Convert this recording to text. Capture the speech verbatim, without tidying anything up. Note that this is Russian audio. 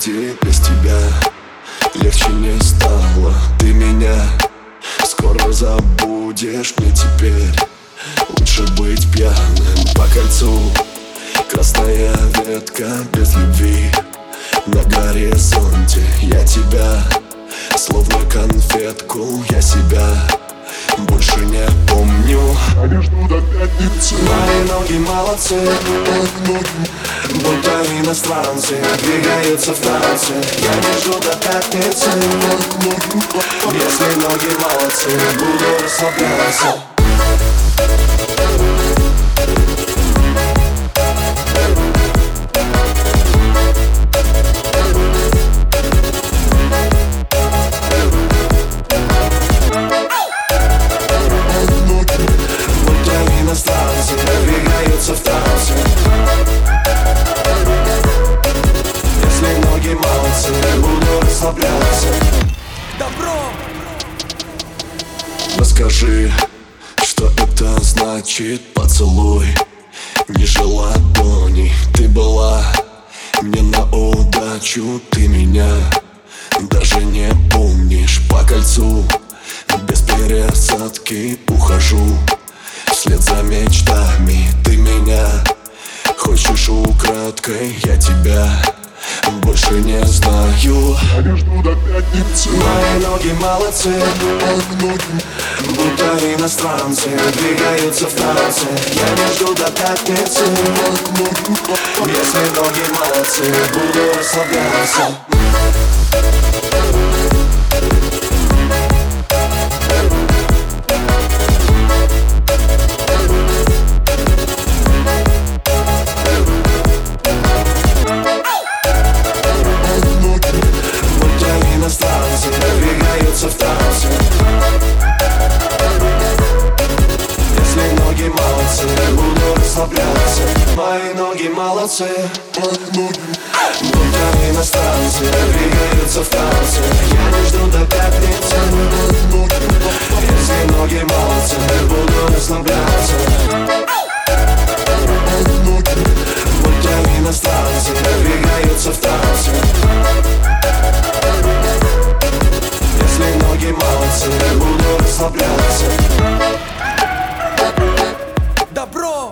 груди без тебя легче не стало. Ты меня скоро забудешь, мне теперь лучше быть пьяным по кольцу. Красная ветка без любви на горизонте. Я тебя словно конфетку, я себя больше не помню. Надежду до пятницы. Мои ноги молодцы, будто иностранцы, двигаются в танце. Я не жду до пятницы. Если ноги молодцы, буду расслабляться. Двигаются в танце. Если ноги молодцы, буду расслабляться. Добро! Расскажи, что это значит поцелуй ниже ладони. Ты была мне на удачу, ты меня даже не помнишь. По кольцу без пересадки ухожу вслед за мечтами. Ты меня хочешь украдкой, я тебя больше не знаю. Надежду до пятницы. Мои ноги молодцы, будто иностранцы, двигаются в танце. Я не жду до пятницы. Если ноги молодцы, буду расслабляться. Иностранцы двигаются в танце. Если ноги молодцы, буду расслабляться. Мои ноги молодцы, будто иностранцы, двигаются в танце. Я не жду до пятницы. Если ноги молодцы, буду расслабляться. Будто иностранцы, двигаются в танце. Если ноги молодцы, буду расслабляться. Добро!